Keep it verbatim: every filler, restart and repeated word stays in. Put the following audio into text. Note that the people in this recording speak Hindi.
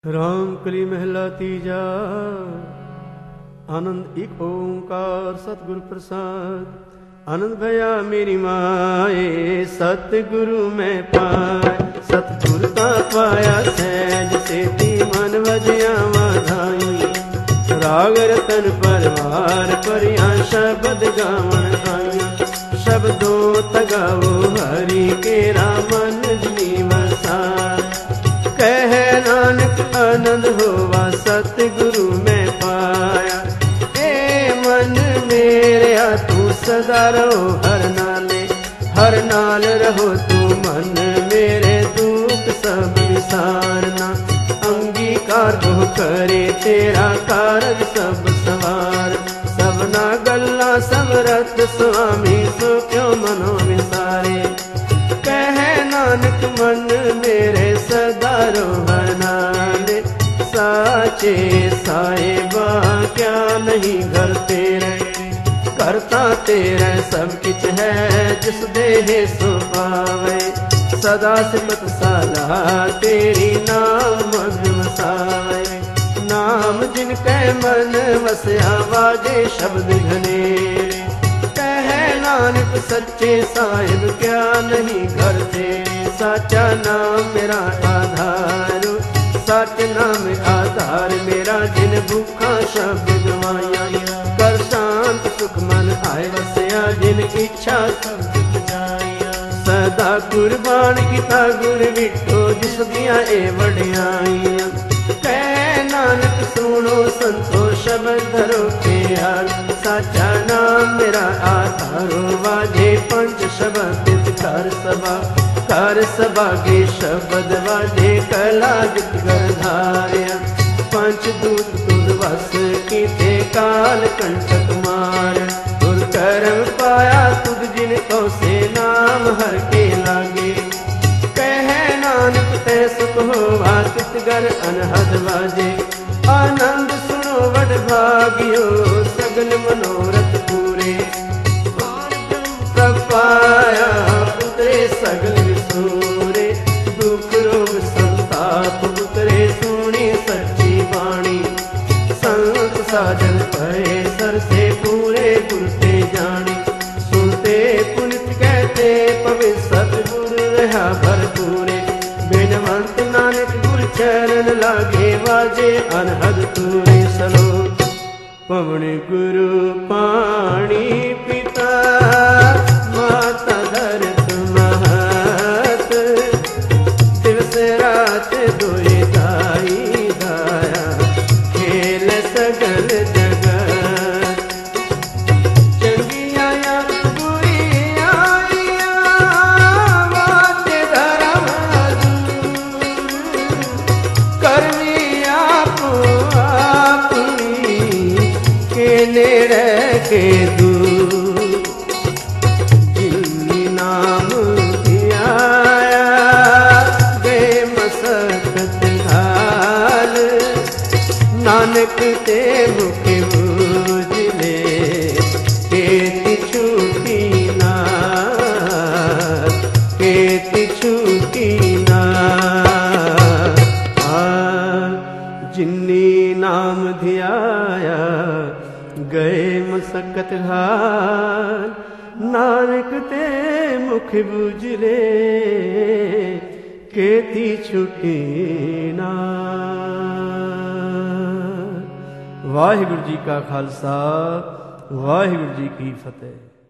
राम कली महला तीजा। आनंद एक ओंकार सतगुरु प्रसाद। आनंद भया मेरी माए सतगुरु में पाए। सतगुरु का पाया सहज सेती मन वजया वाधाई। राग रतन परवार परिया शब्द गावन आई। शब्दों तगाओ हरि केरा मन जनी वसाए। कह नानक आनंद होवा सतगुरु में पाया। ए मन मेरे तू सदा रहो हर नाले। हर नाल रहो तू मन मेरे दुख सब विसारना। अंगीकार को करे तेरा कारज सब सवार। सबना गल्ला समरथ स्वामी सो क्यों मनो विसारे। कह नानक मन मेरे सदा रोहर नाले। साचे साहिबा क्या नहीं घर तेरे। करता तेरे सब किछ है जिस देहे सो पावे। सदा सिमत साला तेरी नाम मन वसावे। नाम जिनके मन वसया वाजे शब्द घनेरे। कह नानक सच्चे साहिब क्या नहीं घर तेरे। साचा नाम मेरा आधार। सच नाम आधार मेरा जिन भूखा शब्द गवाया। कर शांत सुख मन आए वसया जिन इच्छा शब्द बजाया। सदा कुर्बान किता गुर विठो जिस दिया ए वड्याइयां। कह नानक सुनो संतो शब्द धरो प्यार। साचा नाम मेरा आधारो वाजे पंच शब्द कर सभा। कर सभा के शब्द वाजे कला जित कर धारिया। पंच दूत तुद वस कीते काल कंटक मार। तुर करम पाया तुद जिन को से नाम हर के लागे। कह नानक तै सुख होवा तितगर अनहद वाजे। आनंद सुनो वड भागियो सगल मनोरथ पूरे। सब पाया उतरे सगल विसूरे। दुख रोग संताप उतरे सुनी सच्ची वाणी। संत साजन पए सर से पूरे गुरते जानी। सुनते पुनित कहते पवित्र सतगुर रहा भरपूरे। बेनवंत नानक गुर चरण लागे वाजे अनहद तूरे। सलो पवन गुरु पाणी पिता माता धरत महत। दिवस रात दुई दाई दाया खेल सगल जगत। चंगी आया बुरी आया बात धर्म दूर। करवी आप अपनी के नेड़े के दूर। जिन्नी नाम धियाया गए मसकत हाल। नानक ते मुख बूझले केति छूटी ना। केति छूटी ना। जिन्नी नाम धियाया गए मसकत हाल। नानक ते मुख बूझले केति छुटी ना। वाहिगुरु जी का खालसा वाहिगुरु जी की फतेह।